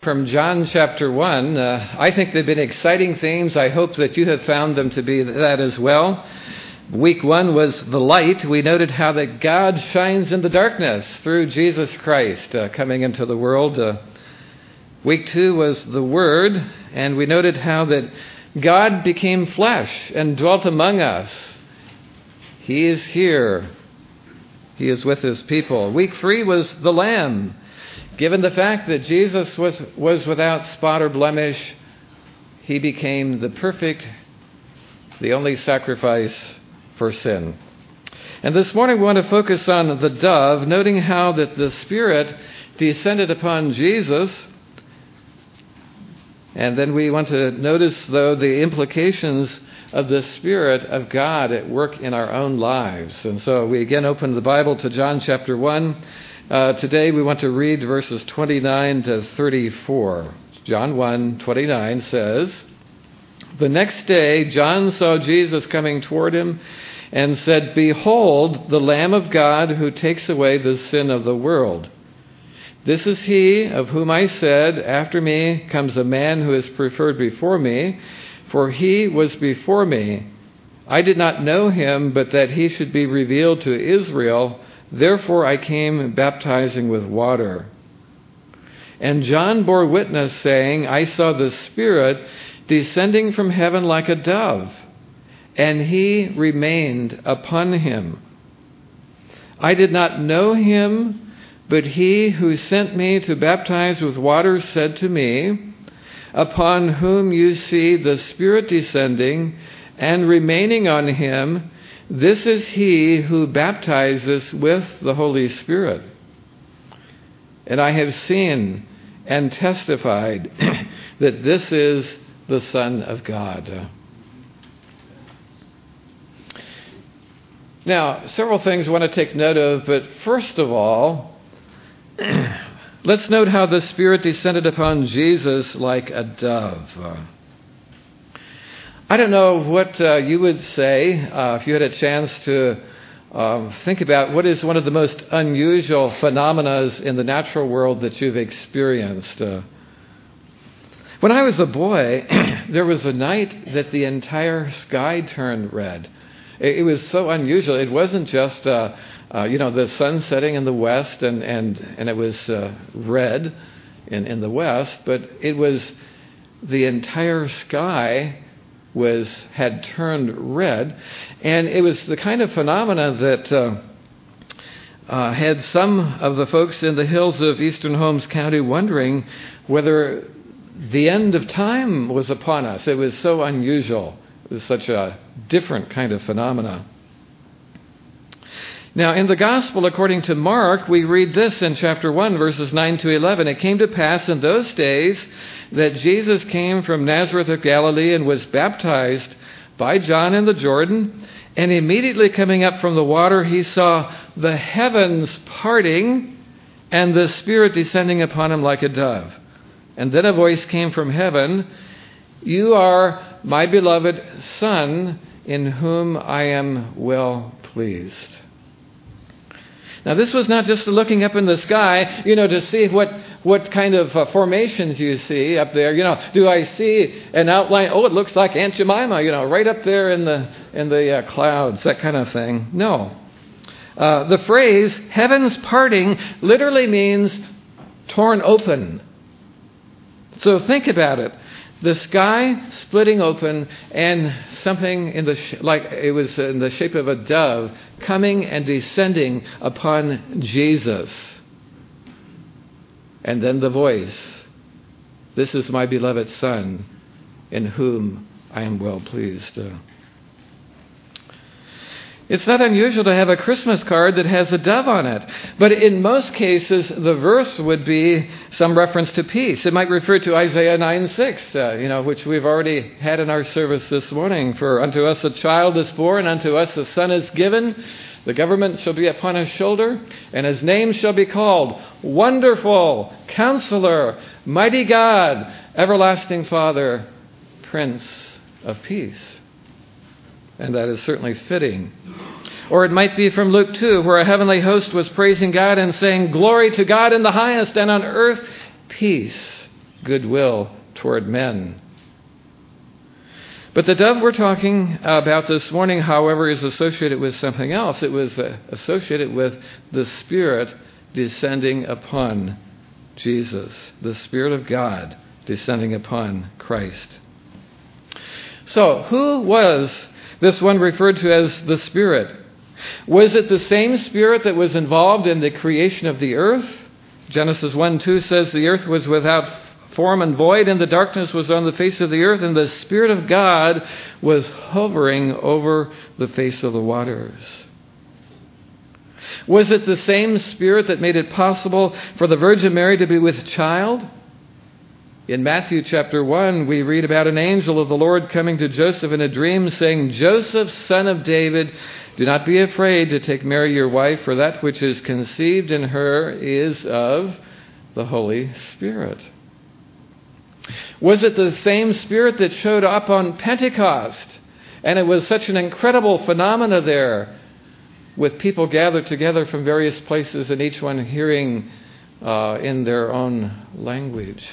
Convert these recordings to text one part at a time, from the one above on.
From John chapter 1. I think they've been exciting themes. I hope that you have found them to be that as well. Week 1 was the light. We noted how that God shines in the darkness through Jesus Christ coming into the world. Week 2 was the Word, and we noted how that God became flesh and dwelt among us. He is here. He is with His people. Week 3 was the Lamb. Given the fact that Jesus was without spot or blemish, He became the perfect, the only sacrifice for sin. And this morning we want to focus on the dove, noting how that the Spirit descended upon Jesus. And then we want to notice, though, the implications of the Spirit of God at work in our own lives. And so we again open the Bible to John chapter 1. Today we want to read verses 29 to 34. John 1:29 says, "The next day John saw Jesus coming toward him and said, 'Behold, the Lamb of God who takes away the sin of the world. This is He of whom I said, after me comes a man who is preferred before me, for He was before me. I did not know Him, but that He should be revealed to Israel. Therefore I came baptizing with water.' And John bore witness, saying, 'I saw the Spirit descending from heaven like a dove, and He remained upon Him. I did not know Him, but He who sent me to baptize with water said to me, upon whom you see the Spirit descending and remaining on Him, this is He who baptizes with the Holy Spirit. And I have seen and testified that this is the Son of God.'" Now, several things I want to take note of, but first of all, let's note how the Spirit descended upon Jesus like a dove. I don't know what you would say if you had a chance to think about what is one of the most unusual phenomena in the natural world that you've experienced. When I was a boy, there was a night that the entire sky turned red. It was so unusual. It wasn't just the sun setting in the west and it was red in the west, but it was the entire sky had turned red, and it was the kind of phenomena that had some of the folks in the hills of eastern Holmes County wondering whether the end of time was upon us. It was so unusual. It was such a different kind of phenomena. Now, in the Gospel according to Mark, we read this in chapter 1, verses 9 to 11. "It came to pass in those days that Jesus came from Nazareth of Galilee and was baptized by John in the Jordan. And immediately coming up from the water, He saw the heavens parting and the Spirit descending upon Him like a dove. And then a voice came from heaven, 'You are my beloved Son, in whom I am well pleased.'" Now, this was not just looking up in the sky, to see what kind of formations you see up there. Do I see an outline? Oh, it looks like Aunt Jemima, right up there in the clouds, that kind of thing. No. The phrase "heavens parting" literally means torn open. So think about it. The sky splitting open and something like it was in the shape of a dove coming and descending upon Jesus. And then the voice, "This is my beloved Son, in whom I am well pleased." It's not unusual to have a Christmas card that has a dove on it. But in most cases, the verse would be some reference to peace. It might refer to Isaiah 9:6, which we've already had in our service this morning. "For unto us a child is born, unto us a son is given. The government shall be upon his shoulder, and his name shall be called Wonderful, Counselor, Mighty God, Everlasting Father, Prince of Peace." And that is certainly fitting. Or it might be from Luke 2, where a heavenly host was praising God and saying, "Glory to God in the highest, and on earth peace, goodwill toward men. But the dove we're talking about this morning, however, is associated with something else. It was associated with the Spirit descending upon Jesus, the Spirit of God descending upon Christ. So, who was this one referred to as the Spirit? Was it the same Spirit that was involved in the creation of the earth? Genesis 1:2 says the earth was without form and void, and the darkness was on the face of the earth, and the Spirit of God was hovering over the face of the waters. Was it the same Spirit that made it possible for the Virgin Mary to be with child? In Matthew chapter 1, we read about an angel of the Lord coming to Joseph in a dream, saying, "Joseph, son of David, do not be afraid to take Mary your wife, for that which is conceived in her is of the Holy Spirit." Was it the same Spirit that showed up on Pentecost? And it was such an incredible phenomena there, with people gathered together from various places and each one hearing in their own language.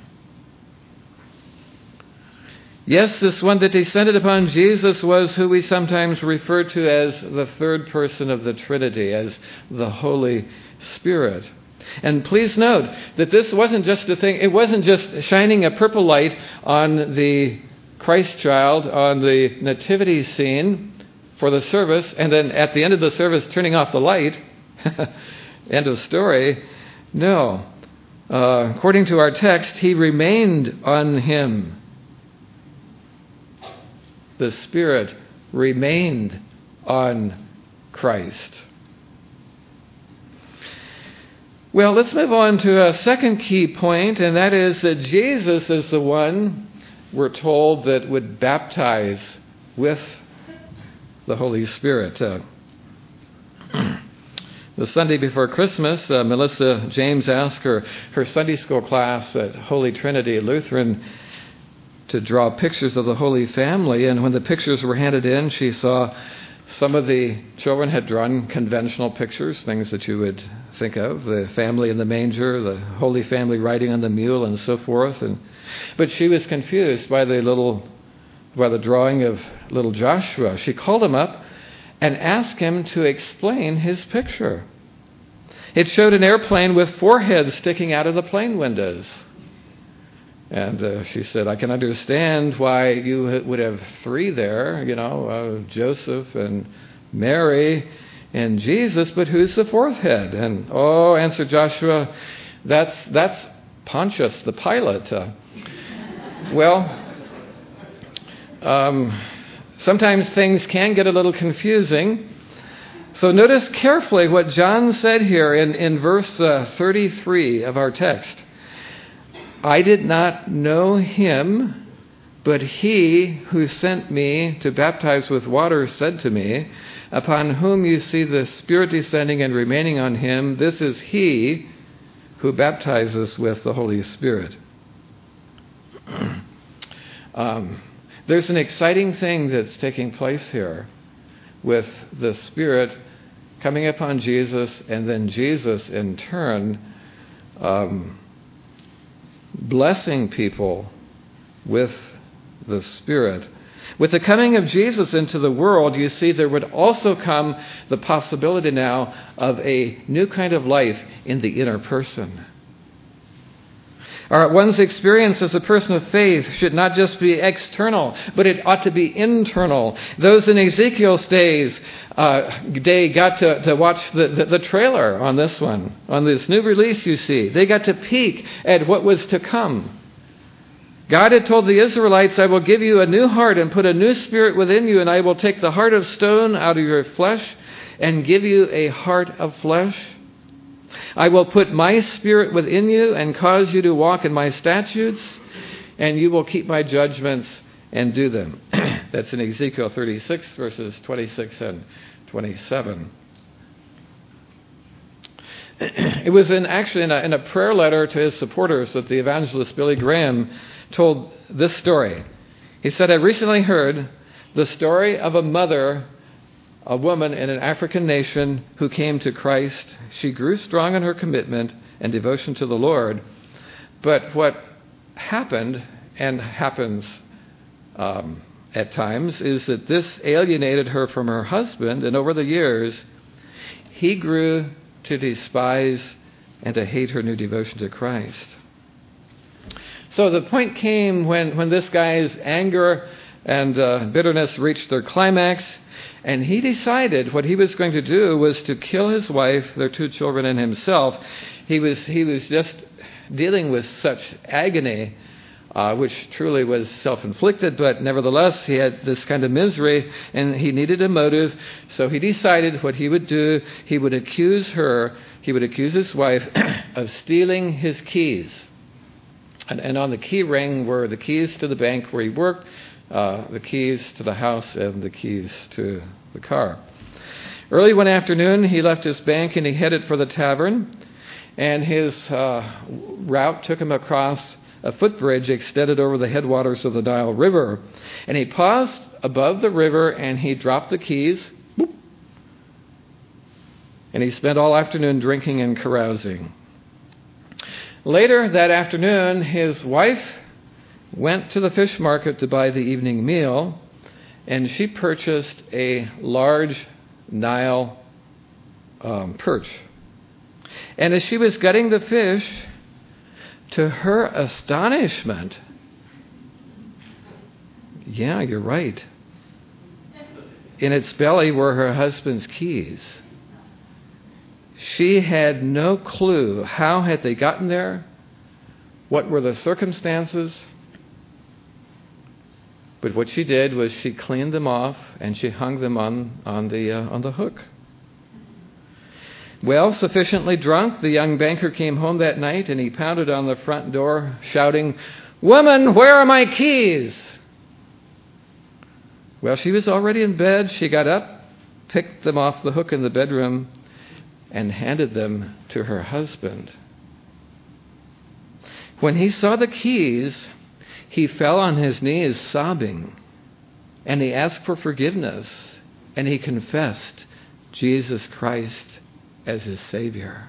Yes, this one that descended upon Jesus was who we sometimes refer to as the third person of the Trinity, as the Holy Spirit. And please note that this wasn't just a thing, it wasn't just shining a purple light on the Christ child on the nativity scene for the service, and then at the end of the service turning off the light. End of story. No. According to our text, he remained on him. The Spirit remained on Christ. Well, let's move on to a second key point, and that is that Jesus is the one, we're told, that would baptize with the Holy Spirit. The Sunday before Christmas, Melissa James asked her Sunday school class at Holy Trinity Lutheran to draw pictures of the Holy Family, and when the pictures were handed in, she saw some of the children had drawn conventional pictures, things that you would think of, the family in the manger, the Holy Family riding on the mule, and so forth. But she was confused by the drawing of little Joshua. She called him up and asked him to explain his picture. It showed an airplane with four heads sticking out of the plane windows. And she said, "I can understand why you would have three there, Joseph and Mary and Jesus, but who's the fourth head?" And, answered Joshua, that's Pontius, the pilot. Sometimes things can get a little confusing. So notice carefully what John said here in verse 33 of our text. "I did not know him, but he who sent me to baptize with water said to me, 'Upon whom you see the Spirit descending and remaining on him, this is he who baptizes with the Holy Spirit.'" There's an exciting thing that's taking place here with the Spirit coming upon Jesus, and then Jesus in turn blessing people with the Spirit. With the coming of Jesus into the world, you see there would also come the possibility now of a new kind of life in the inner person. One's experience as a person of faith should not just be external, but it ought to be internal. Those in Ezekiel's day got to watch the trailer on this one, on this new release you see. They got to peek at what was to come. God had told the Israelites, "I will give you a new heart and put a new spirit within you, and I will take the heart of stone out of your flesh and give you a heart of flesh. I will put my spirit within you and cause you to walk in my statutes, and you will keep my judgments and do them." That's in Ezekiel 36, verses 26 and 27. It was in a prayer letter to his supporters that the evangelist Billy Graham told this story. He said, "I recently heard the story of a woman in an African nation who came to Christ. She grew strong in her commitment and devotion to the Lord. But what happened and happens at times is that this alienated her from her husband, and over the years, he grew to despise and to hate her new devotion to Christ. So the point came when this guy's anger and bitterness reached their climax, and he decided what he was going to do was to kill his wife, their 2 children, and himself. He was just dealing with such agony, which truly was self-inflicted, but nevertheless he had this kind of misery, and he needed a motive. So he decided what he would do. He would accuse his wife of stealing his keys. And on the key ring were the keys to the bank where he worked, the keys to the house, and the keys to the car. Early one afternoon, he left his bank and he headed for the tavern. And his route took him across a footbridge extended over the headwaters of the Nile River. And he paused above the river and he dropped the keys. Boop. And he spent all afternoon drinking and carousing. Later that afternoon, his wife went to the fish market to buy the evening meal, and she purchased a large Nile perch. And as she was gutting the fish, to her astonishment, yeah, you're right, in its belly were her husband's keys. She had no clue how had they gotten there, what were the circumstances. But what she did was she cleaned them off and she hung them on the hook. Well, sufficiently drunk, the young banker came home that night and he pounded on the front door, shouting, "Woman, where are my keys?" Well, she was already in bed. She got up, picked them off the hook in the bedroom, and handed them to her husband. When he saw the keys, he fell on his knees sobbing, and he asked for forgiveness, and he confessed Jesus Christ as his Savior.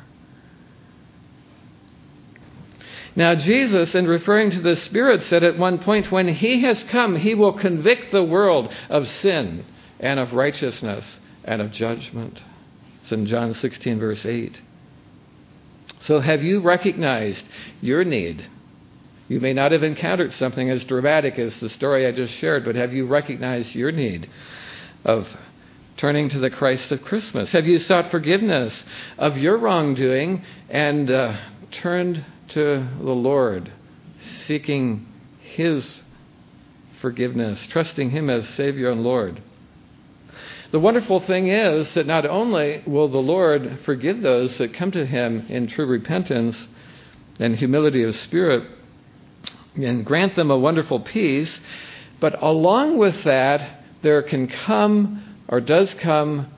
Now Jesus, in referring to the Spirit, said at one point, when he has come, he will convict the world of sin and of righteousness and of judgment. It's in John 16, verse 8. So have you recognized your need? You may not have encountered something as dramatic as the story I just shared, but have you recognized your need of turning to the Christ of Christmas? Have you sought forgiveness of your wrongdoing and turned to the Lord, seeking His forgiveness, trusting Him as Savior and Lord? The wonderful thing is that not only will the Lord forgive those that come to Him in true repentance and humility of spirit and grant them a wonderful peace, but along with that, there can come or does come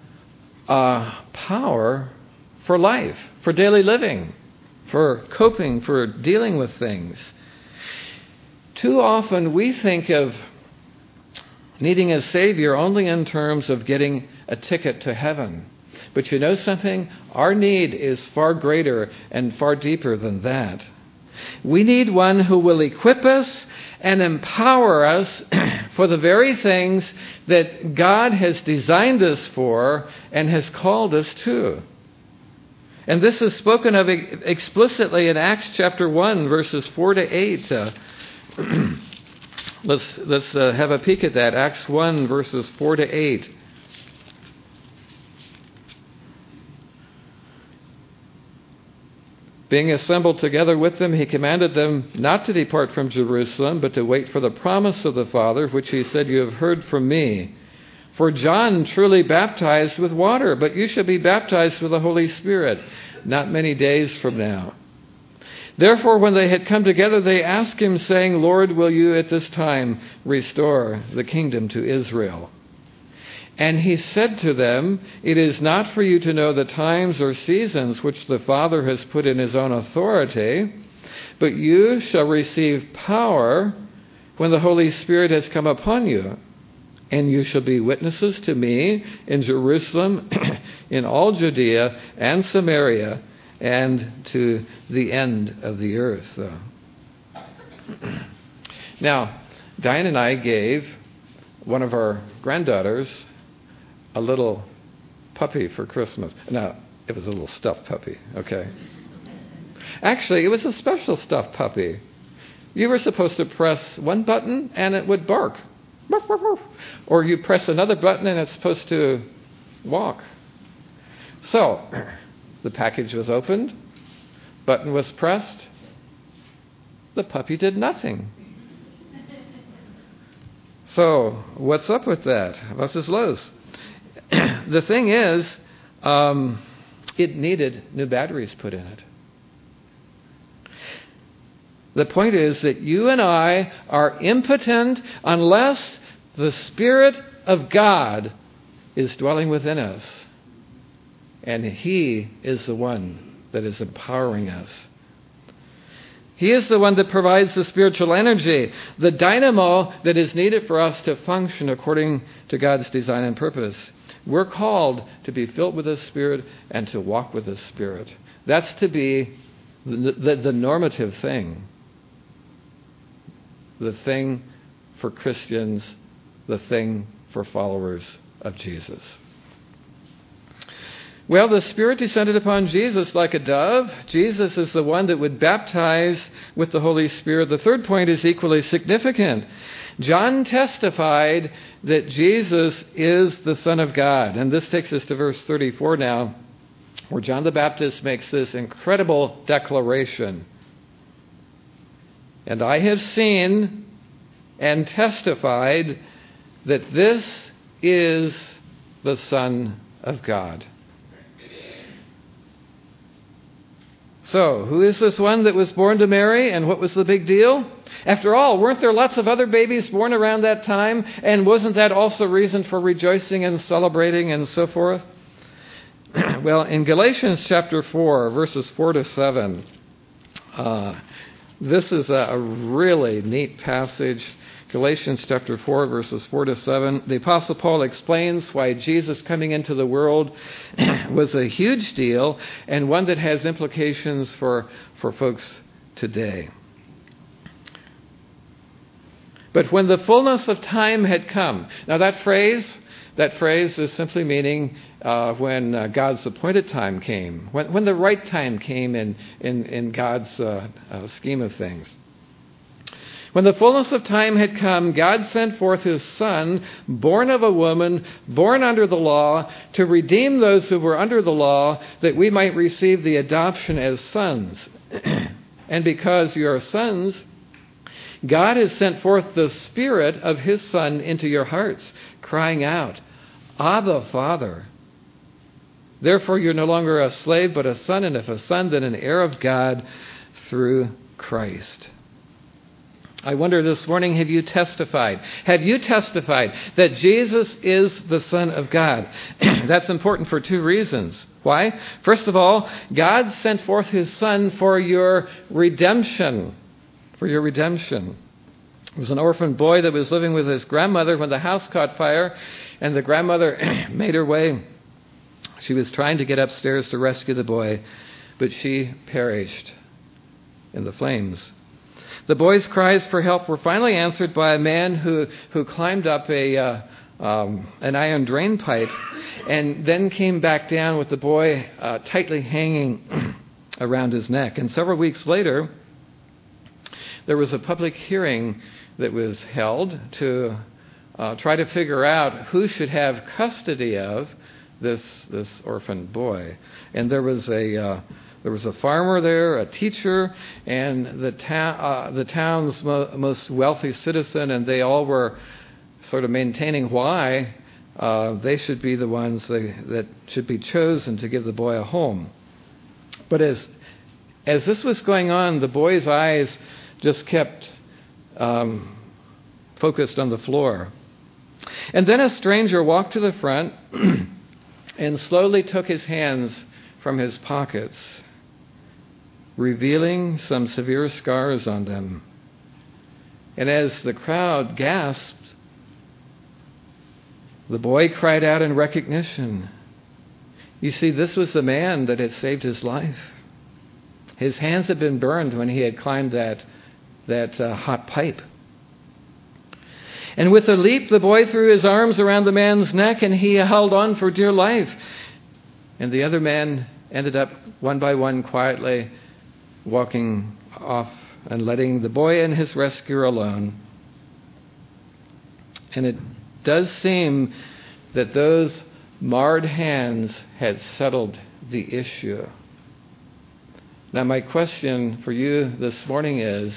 power for life, for daily living, for coping, for dealing with things. Too often we think of needing a Savior only in terms of getting a ticket to heaven. But you know something? Our need is far greater and far deeper than that. We need one who will equip us and empower us for the very things that God has designed us for and has called us to. And this is spoken of explicitly in Acts chapter 1, verses 4 to 8. Let's have a peek at that. Acts 1, verses 4 to 8. Being assembled together with them, he commanded them not to depart from Jerusalem, but to wait for the promise of the Father, which he said, "You have heard from me. For John truly baptized with water, but you shall be baptized with the Holy Spirit not many days from now." Therefore, when they had come together, they asked him, saying, "Lord, will you at this time restore the kingdom to Israel?" And he said to them, "It is not for you to know the times or seasons which the Father has put in his own authority, but you shall receive power when the Holy Spirit has come upon you. And you shall be witnesses to me in Jerusalem, in all Judea and Samaria, and to the end of the earth." Now, Diane and I gave one of our granddaughters a little puppy for Christmas. Now, it was a little stuffed puppy, okay? Actually, it was a special stuffed puppy. You were supposed to press one button and it would bark. Or you press another button and it's supposed to walk. So, the package was opened, button was pressed, the puppy did nothing. So, what's up with that? Was is los? The thing is, it needed new batteries put in it. The point is that you and I are impotent unless the Spirit of God is dwelling within us. And He is the one that is empowering us. He is the one that provides the spiritual energy, the dynamo that is needed for us to function according to God's design and purpose. We're called to be filled with the Spirit and to walk with the Spirit. That's to be the normative thing. The thing for Christians, the thing for followers of Jesus. Well, the Spirit descended upon Jesus like a dove. Jesus is the one that would baptize with the Holy Spirit. The third point is equally significant. John testified that Jesus is the Son of God. And this takes us to verse 34 now, where John the Baptist makes this incredible declaration. And I have seen and testified that this is the Son of God. So, who is this one that was born to Mary, and what was the big deal? After all, weren't there lots of other babies born around that time? And wasn't that also reason for rejoicing and celebrating and so forth? Well, in Galatians chapter 4, verses 4 to 7, this is a really neat passage. Galatians chapter 4, verses 4 to 7. The Apostle Paul explains why Jesus coming into the world was a huge deal and one that has implications for folks today. But when the fullness of time had come. Now that phrase is simply meaning when God's appointed time came, when the right time came in God's scheme of things. When the fullness of time had come, God sent forth His Son, born of a woman, born under the law, to redeem those who were under the law, that we might receive the adoption as sons. And because you are sons, God has sent forth the Spirit of His Son into your hearts, crying out, Abba, Father. Therefore you're no longer a slave, but a son, and if a son, then an heir of God through Christ. I wonder this morning, have you testified? Have you testified that Jesus is the Son of God? That's important for two reasons. Why? First of all, God sent forth His Son for your redemption. For your redemption. There was an orphan boy that was living with his grandmother when the house caught fire, and the grandmother made her way. She was trying to get upstairs to rescue the boy, but she perished in the flames. The boy's cries for help were finally answered by a man who climbed up an iron drain pipe and then came back down with the boy tightly hanging around his neck. And several weeks later, there was a public hearing that was held to try to figure out who should have custody of this orphan boy. And there was a farmer there, a teacher, and the town's most wealthy citizen, and they all were sort of maintaining why they should be the ones that should be chosen to give the boy a home. But as this was going on, the boy's eyes just kept focused on the floor. And then a stranger walked to the front and slowly took his hands from his pockets, revealing some severe scars on them. And as the crowd gasped, the boy cried out in recognition. You see, this was the man that had saved his life. His hands had been burned when he had climbed that hot pipe. And with a leap, the boy threw his arms around the man's neck, and he held on for dear life. And the other man ended up, one by one, quietly walking off and letting the boy and his rescuer alone. And it does seem that those marred hands had settled the issue. Now, my question for you this morning is,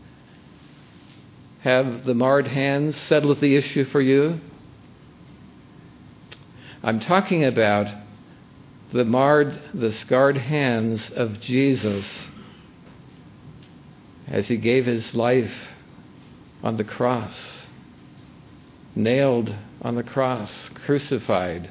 have the marred hands settled the issue for you? I'm talking about the scarred hands of Jesus as he gave his life on the cross, nailed on the cross, crucified.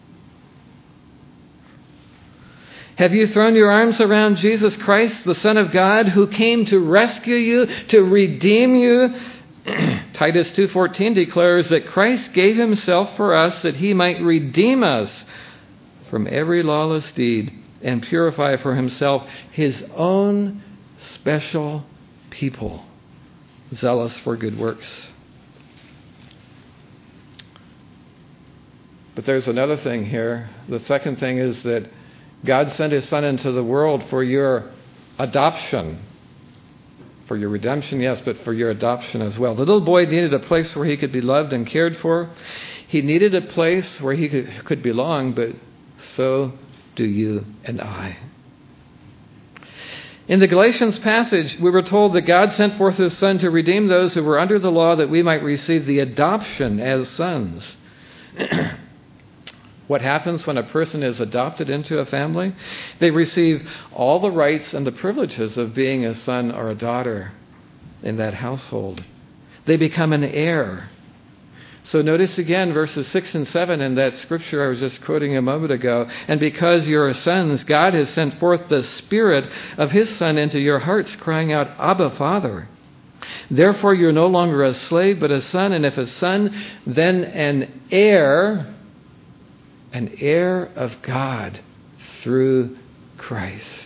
Have you thrown your arms around Jesus Christ, the Son of God, who came to rescue you, to redeem you? Titus 2:14 declares that Christ gave himself for us that he might redeem us from every lawless deed and purify for himself his own special people, zealous for good works. But there's another thing here. The second thing is that God sent his Son into the world for your adoption. For your redemption, yes, but for your adoption as well. The little boy needed a place where he could be loved and cared for. He needed a place where he could belong, but so do you and I. In the Galatians passage, we were told that God sent forth his Son to redeem those who were under the law, that we might receive the adoption as sons. What happens when a person is adopted into a family? They receive all the rights and the privileges of being a son or a daughter in that household. They become an heir. So notice again verses 6 and 7 in that scripture I was just quoting a moment ago. And because you are sons, God has sent forth the Spirit of his Son into your hearts, crying out, Abba, Father. Therefore you're no longer a slave, but a son. And if a son, then an heir of God through Christ.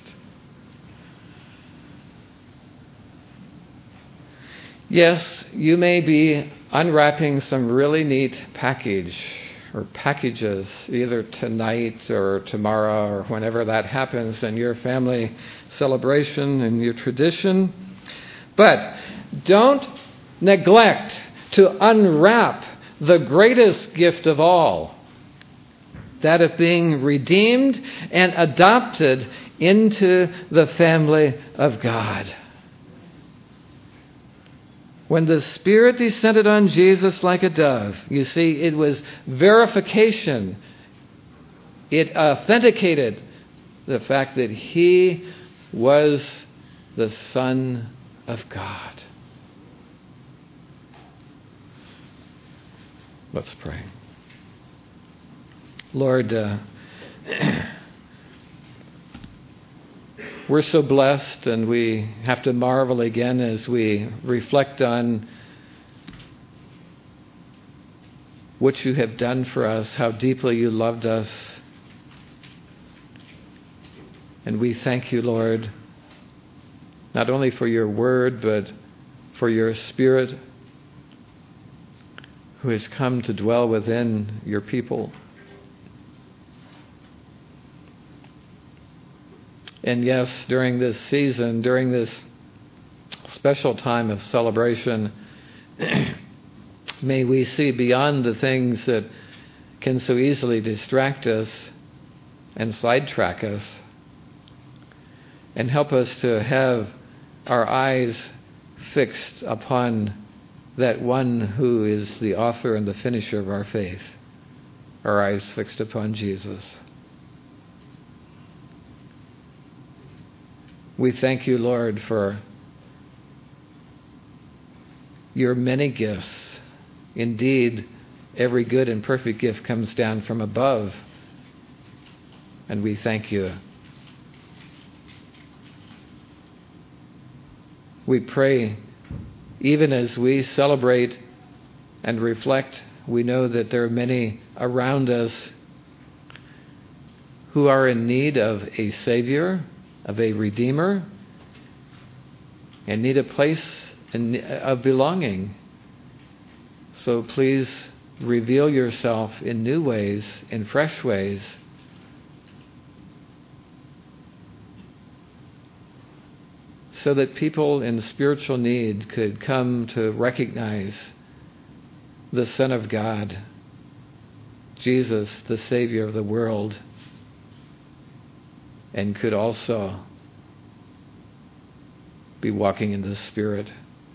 Yes, you may be unwrapping some really neat package or packages either tonight or tomorrow or whenever that happens in your family celebration and your tradition. But don't neglect to unwrap the greatest gift of all, that of being redeemed and adopted into the family of God. When the Spirit descended on Jesus like a dove, you see, it was verification. It authenticated the fact that he was the Son of God. Let's pray. Lord, we're so blessed, and we have to marvel again as we reflect on what you have done for us, how deeply you loved us. And we thank you, Lord, not only for your word, but for your Spirit who has come to dwell within your people. And yes, during this season, during this special time of celebration, may we see beyond the things that can so easily distract us and sidetrack us, and help us to have our eyes fixed upon that one who is the author and the finisher of our faith, our eyes fixed upon Jesus. We thank you, Lord, for your many gifts. Indeed, every good and perfect gift comes down from above, and we thank you. We pray, even as we celebrate and reflect, we know that there are many around us who are in need of a Savior, of a Redeemer, and need a place of belonging. So please reveal yourself in new ways, in fresh ways, so that people in spiritual need could come to recognize the Son of God, Jesus, the Savior of the world, and could also be walking in the Spirit.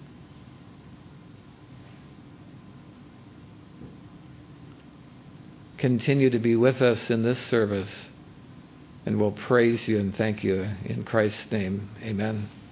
Continue to be with us in this service, and we'll praise you and thank you in Christ's name. Amen.